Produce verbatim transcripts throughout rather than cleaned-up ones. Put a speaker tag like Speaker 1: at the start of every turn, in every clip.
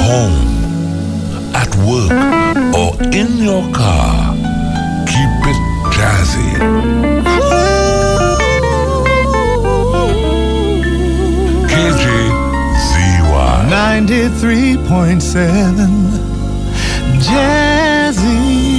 Speaker 1: home, at work, or in your car, keep it jazzy. K J Z Y
Speaker 2: ninety-three point seven Jazzy.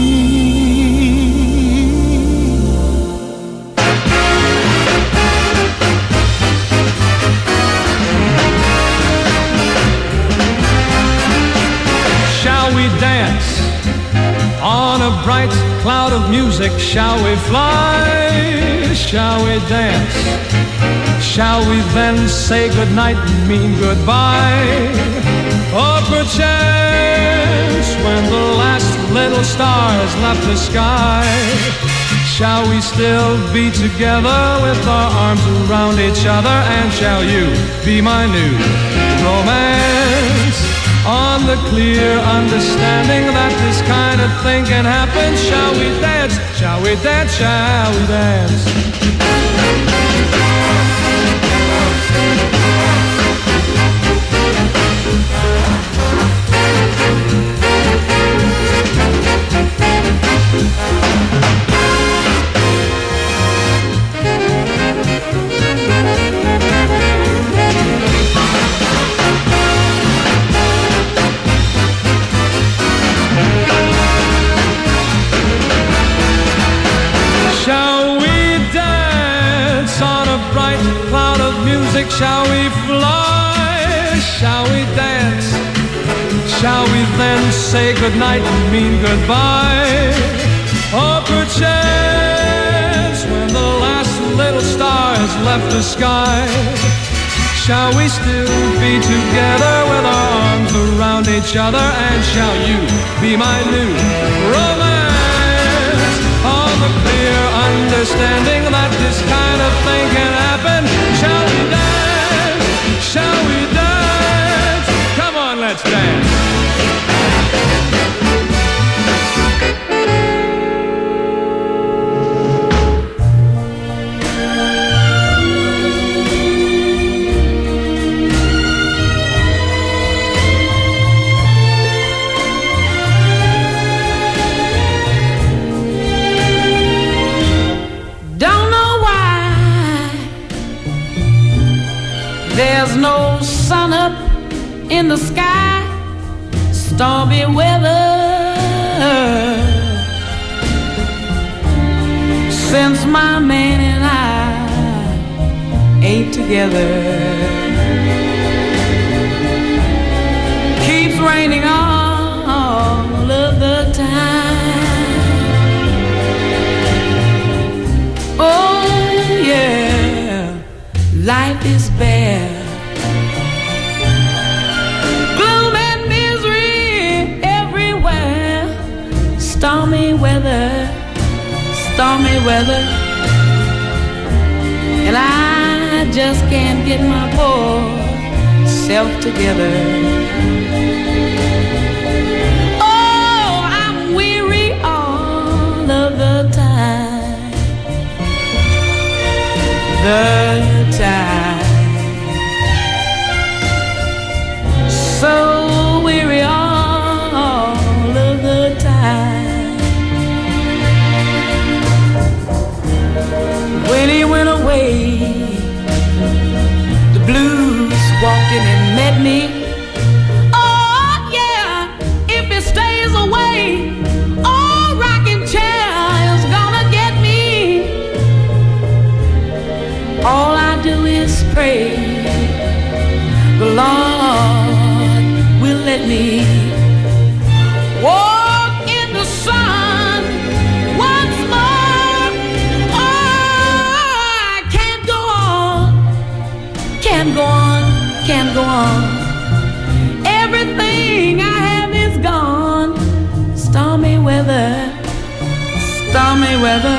Speaker 3: Shall we dance on a bright cloud of music? Shall we fly? Shall we dance? Shall we then say goodnight and mean goodbye? Or perchance when the last little star has left the sky, shall we still be together with our arms around each other? And shall you be my new romance? On the clear understanding that this kind of thing can happen, shall we dance? Shall we dance? Shall we dance? Shall we fly? Shall we dance? Shall we then say goodnight and mean goodbye? Or perchance when the last little star has left the sky, shall we still be together with our arms around each other? And shall you be my new romance? On the clear understanding that this kind of thing can happen, shall we dance? Shall we dance? Come on, let's dance.
Speaker 4: There's no sun up in the sky, stormy weather. Since my man and I ain't together, keeps raining all of the time. Oh yeah, life is bare. Stormy weather, stormy weather, and I just can't get my poor self together. Oh, I'm weary all of the time, the time, so weary all of the time. When he went away, the blues walked in and met me. Oh yeah, if he stays away, oh, rocking chair is gonna get me. All I do is pray the Lord will let me walk in the sun once more. Can't go on, can't go on. Everything I have is gone. Stormy weather, stormy weather.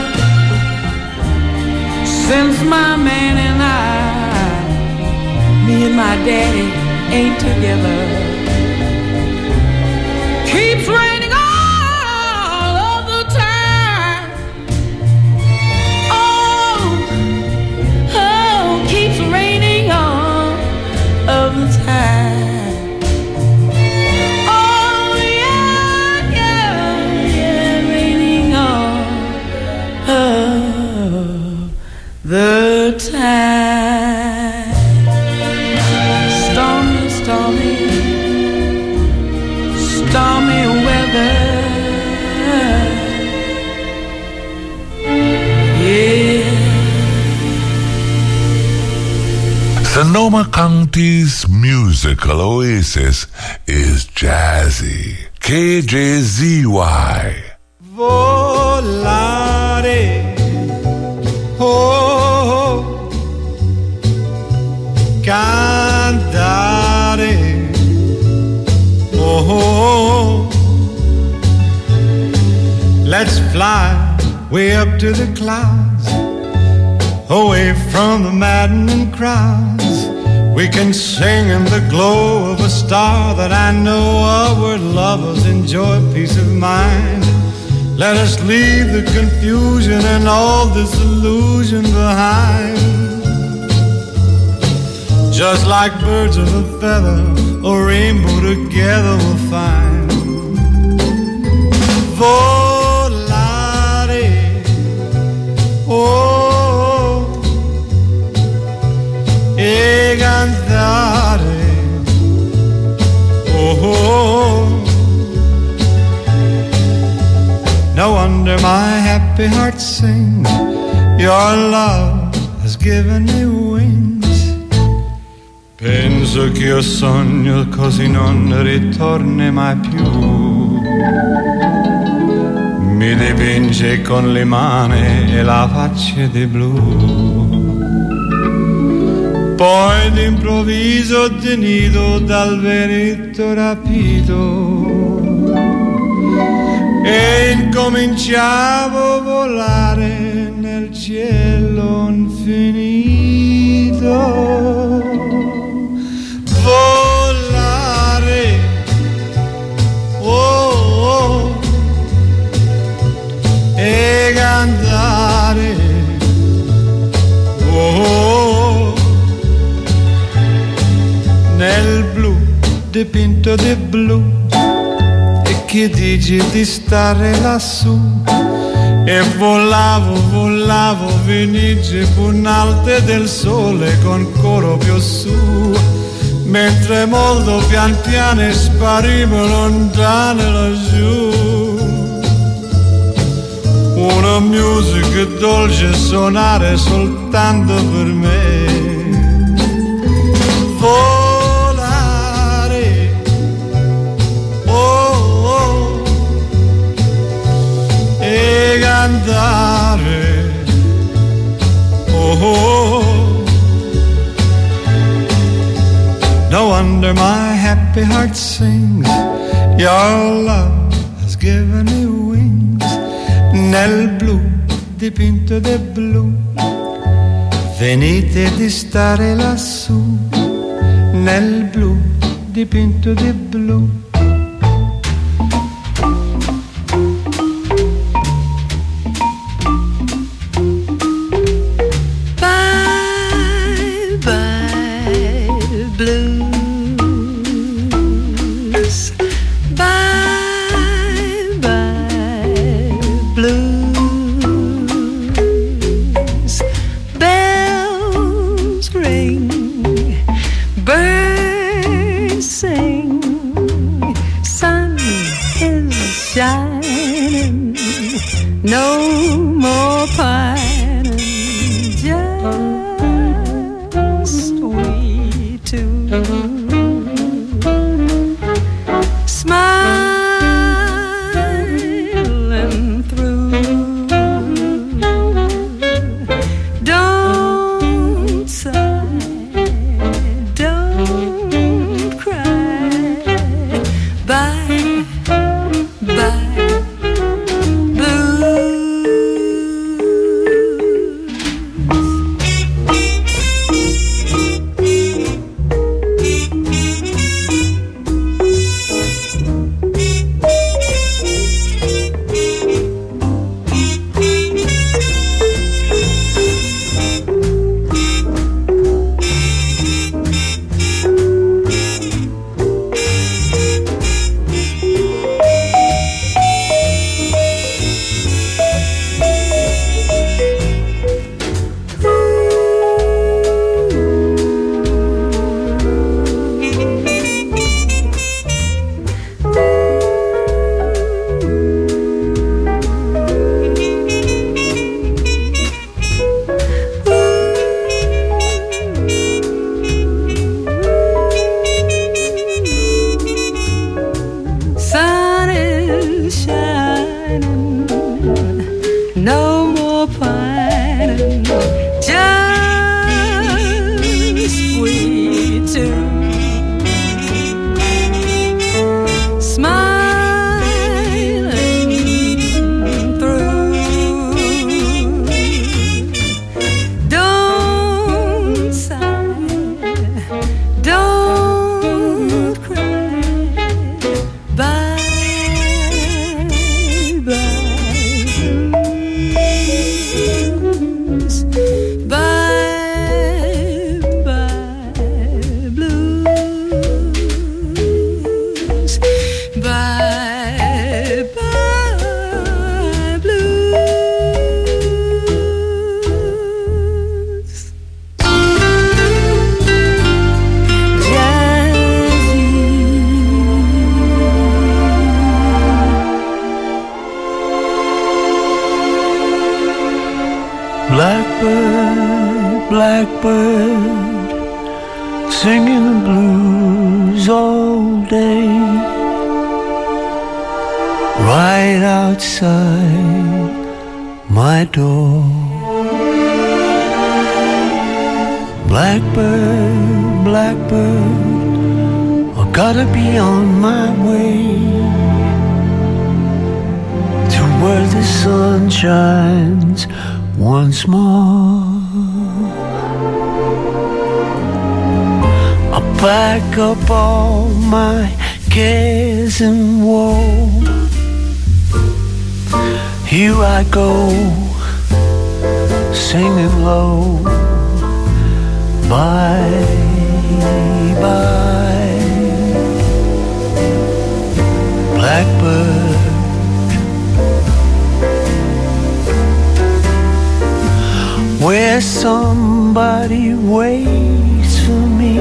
Speaker 4: Since my man and I, me and my daddy ain't together, keeps raining all of the time. Oh, oh, keeps raining all of the time. stormy, stormy weather. Yeah.
Speaker 1: Sonoma County's musical oasis is Jazzy. K J Z Y.
Speaker 2: Volare, oh, cantare, oh, let's fly way up to the clouds, away from the maddening crowds. We can sing in the glow of a star that I know of, where lovers enjoy peace of mind. Let us leave the confusion and all disillusion behind. Just like birds of a feather, a rainbow together we'll find. Volare, oh, e cantare, oh. No wonder my happy heart sings. Your love has given me wings. Penso che io sogno così non ritorni mai più. Mi dipinge con le mani e la faccia di blu. Poi d'improvviso tenido dal vento rapito e incominciavo a volare nel cielo infinito. Volare, oh, oh, e cantare, oh, oh, nel blu dipinto di blu. Che dici di stare lassù? E volavo, volavo, venice punalte del sole con coro più su, mentre molto pian piano sparivo lontane laggiù. Una musica dolce suonare soltanto per me. Volare, oh, e cantare, oh, oh. No wonder my happy heart sings. Your love has given me wings. Nel blu dipinto di blu, venite di stare lassù. Nel blu dipinto di blu.
Speaker 5: blackbird singing the blues all day, right outside my door. Blackbird, blackbird, I gotta be on my way to where the sun shines once more. I pack up all my cares and woe. Here I go, singing low. Bye, bye, blackbird. Where somebody waits for me,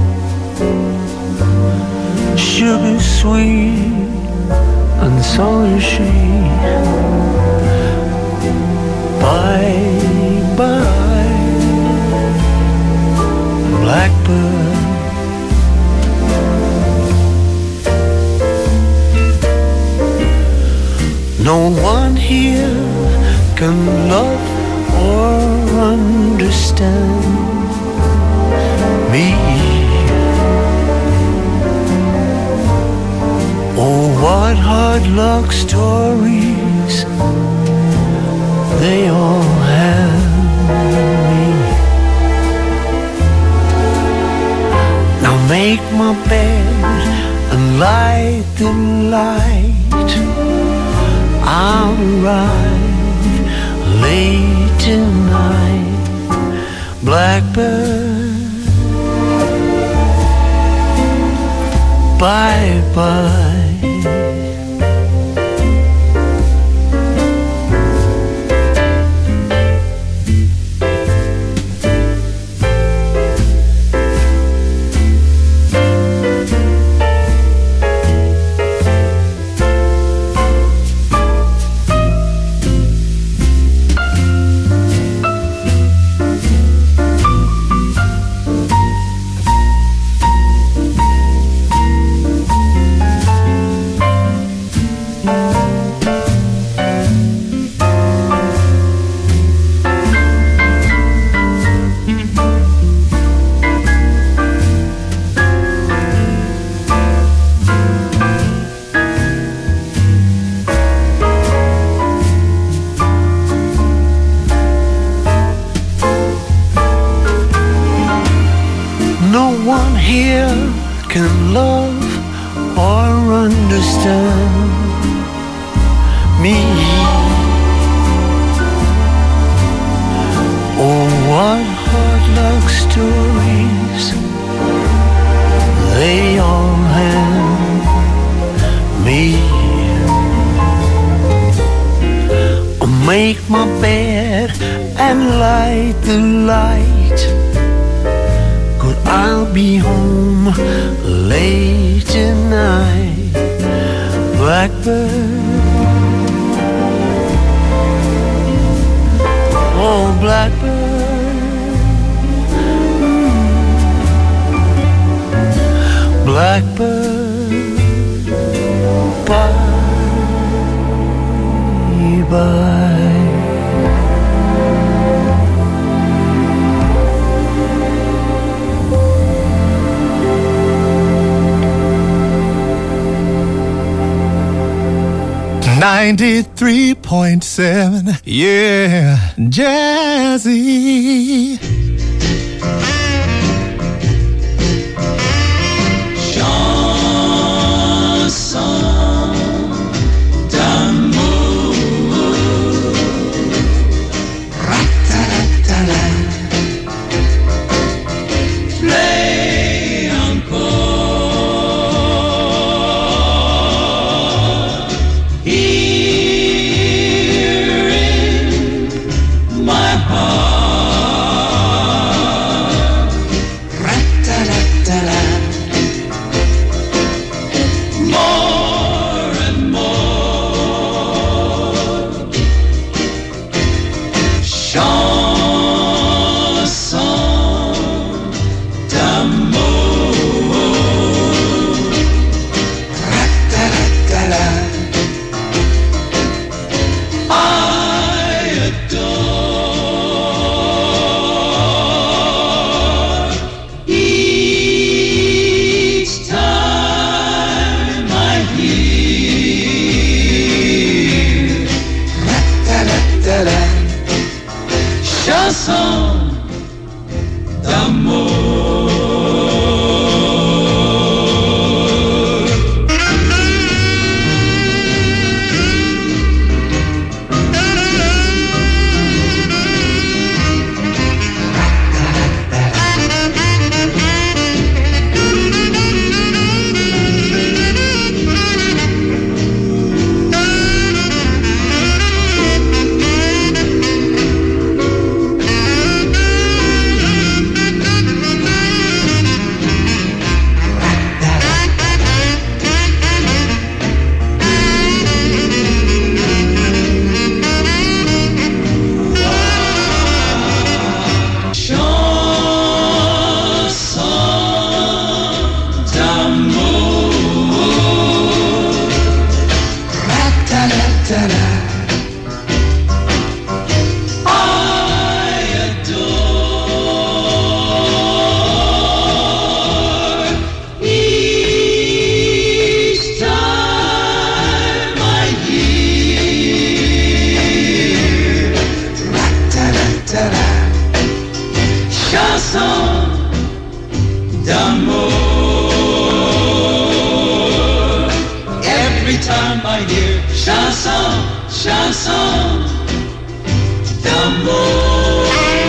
Speaker 5: sugar sweet and so is she. Bye, bye, blackbird. No one here can love or understand me. Oh, what hard luck stories they all have me. Now make my bed and light the light. I'll arrive late tonight, blackbird. Bye bye.
Speaker 6: ninety-three point seven, yeah, Jazzy.
Speaker 7: My heart my dear. Chanson, chanson d'amour.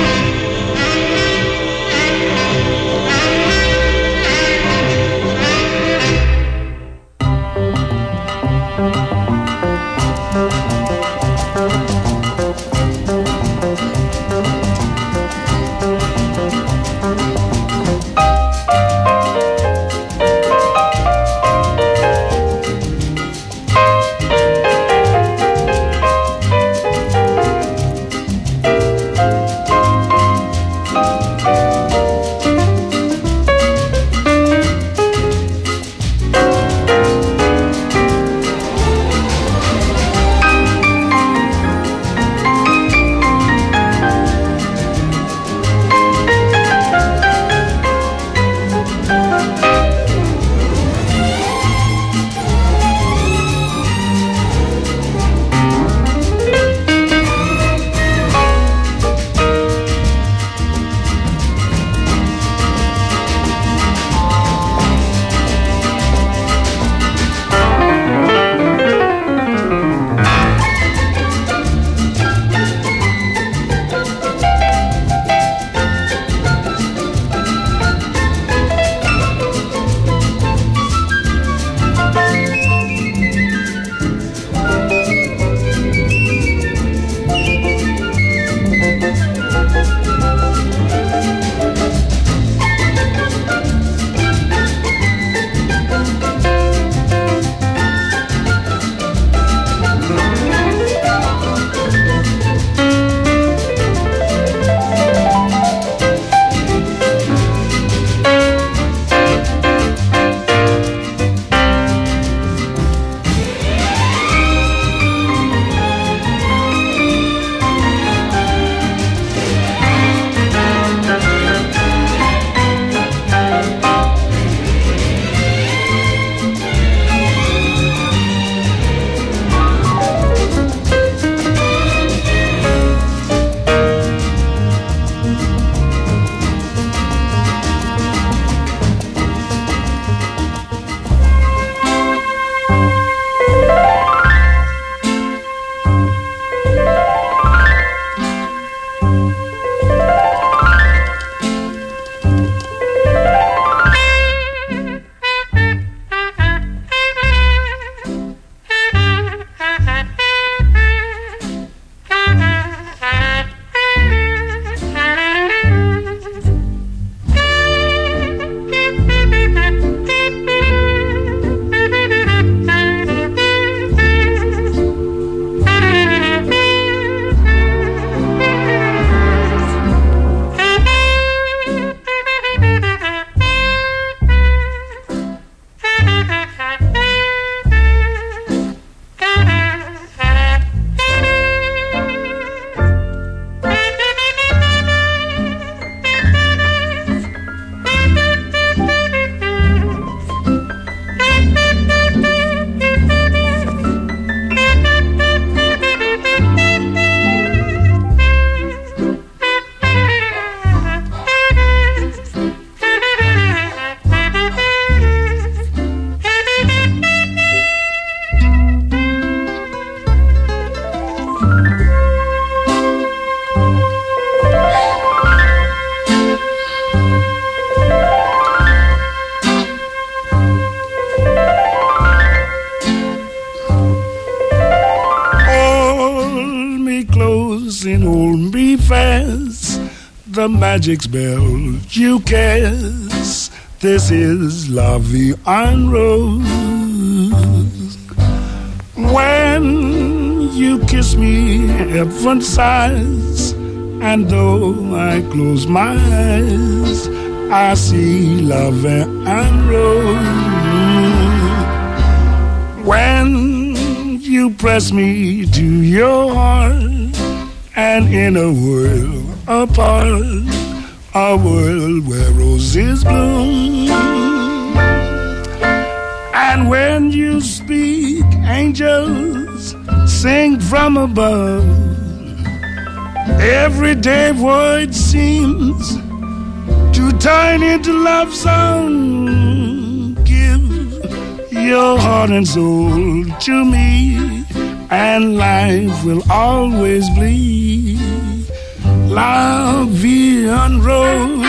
Speaker 8: The magic spell you cast. This is La Vie en Rose. When you kiss me, heaven sighs, and though I close my eyes, I see La Vie en Rose. When you press me to your heart, and in a world apart, a world where roses bloom. And when you speak, angels sing from above. Everyday void seems to turn into love song. Give your heart and soul to me, and life will always be la vie en rose.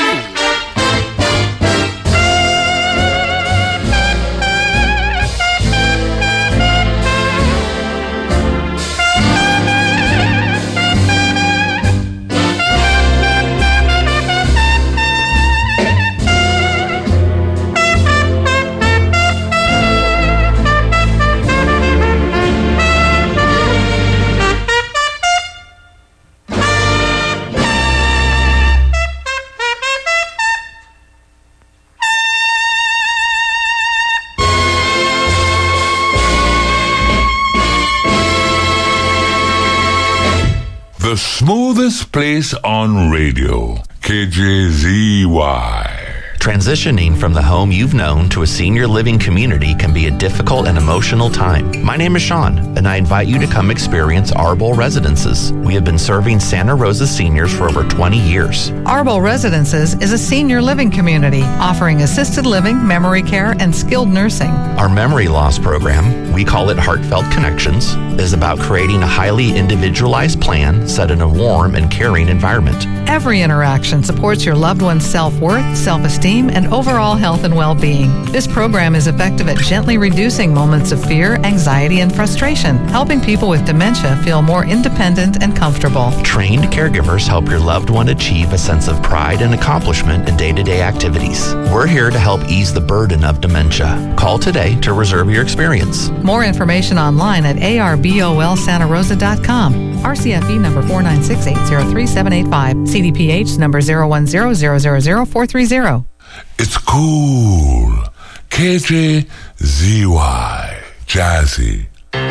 Speaker 1: The smoothest place on radio, K J Z Y.
Speaker 9: Transitioning from the home you've known to a senior living community can be a difficult and emotional time. My name is Sean, and I invite you to come experience Arbol Residences. We have been serving Santa Rosa seniors for over twenty years.
Speaker 10: Arbol Residences is a senior living community offering assisted living, memory care, and skilled nursing.
Speaker 9: Our memory loss program, we call it Heartfelt Connections, is about creating a highly individualized plan set in a warm and caring environment.
Speaker 10: Every interaction supports your loved one's self-worth, self-esteem, and overall health and well-being. This program is effective at gently reducing moments of fear, anxiety, and frustration, helping people with dementia feel more independent and comfortable.
Speaker 9: Trained caregivers help your loved one achieve a sense of pride and accomplishment in day-to-day activities. We're here to help ease the burden of dementia. Call today to reserve your experience.
Speaker 10: More information online at a r b o l santa rosa dot com. R C F E number four nine six eight zero three seven eight five. C D P H number zero one zero zero zero zero four three zero.
Speaker 1: It's cool. K J Z Y. Jazzy.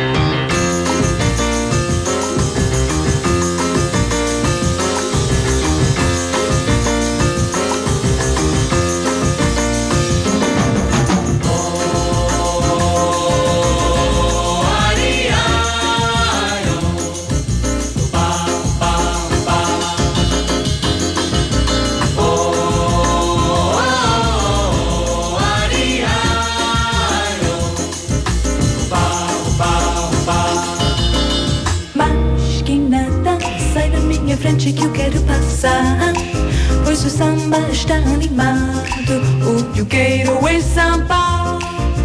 Speaker 11: Que eu quero passar, pois o samba está animado. O que eu quero é samba,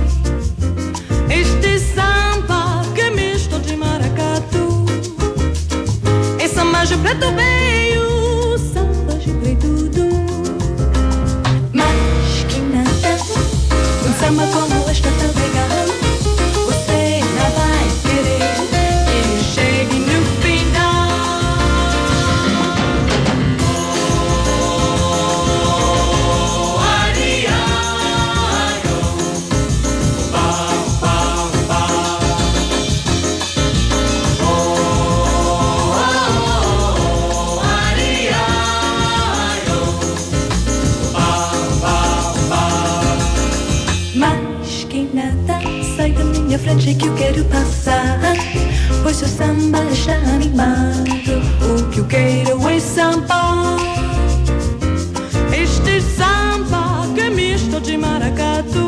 Speaker 11: este samba que é misto de maracatu. É samba de preto veio, samba de preto tudo. Mas que nada, um samba como este tão legal, você não vai querer que ele chegue no final. Frente que eu quero passar, pois o samba está animado. O que eu quero é samba, este samba que é misto de maracatu.